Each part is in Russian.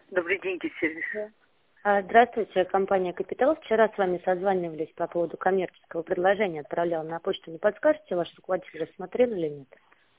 Добрый день, сервис. Да. Здравствуйте, компания «Капитал». Вчера с вами созванивались по поводу коммерческого предложения, отправляла на почту. Не подскажете, ваш руководитель рассмотрел или нет?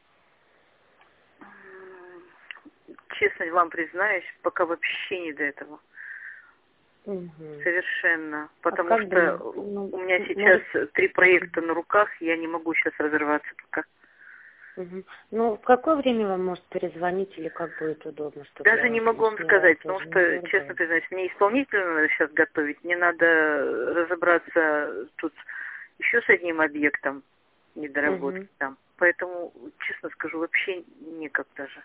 Честно вам признаюсь, пока вообще не до этого. Угу. Совершенно. А Потому как что бы, ну, у меня сейчас может... 3 проекта на руках, я не могу сейчас разорваться пока. Угу. Ну, в какое время вам может перезвонить или как будет удобно, чтобы я Даже не вас могу вам лишний раз сказать, потому тоже не что, честно дергала? признаюсь, мне исполнительно надо сейчас готовить, мне надо разобраться тут еще с одним объектом недоработки Угу. там. Поэтому, честно скажу, вообще никак даже.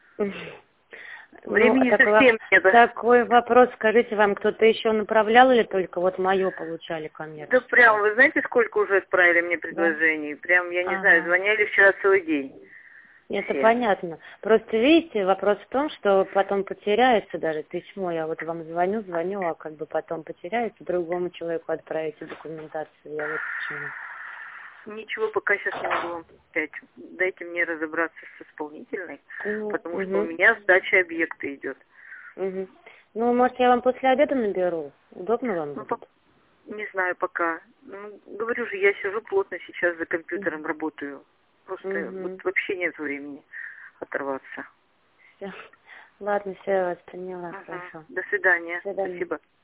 Ну, Времени совсем нет. такой вопрос, скажите, вам кто-то еще направлял или только вот мое получали Да прям, коммерческое? вы знаете, сколько уже отправили мне Да? предложений? Прям, я не знаю, Ага. звонили вчера целый день. Это Все. понятно. Просто видите, вопрос в том, что потом потеряется даже письмо. Я вот вам звоню, а как бы потом потеряется, другому человеку отправите документацию. Я вот почему. Ничего пока сейчас не могу вам сказать. Дайте мне разобраться с исполнительной, Ну, потому что у угу, меня сдача объекта идет. угу. Ну, может, я вам после обеда наберу? Удобно вам Ну, будет? не знаю пока. Ну, говорю же, я сижу плотно сейчас за Угу. компьютером, работаю. Просто вот Угу. вообще нет времени оторваться. Все. Ладно, все, я вас поняла. Ага. Хорошо. До свидания. До свидания. Спасибо.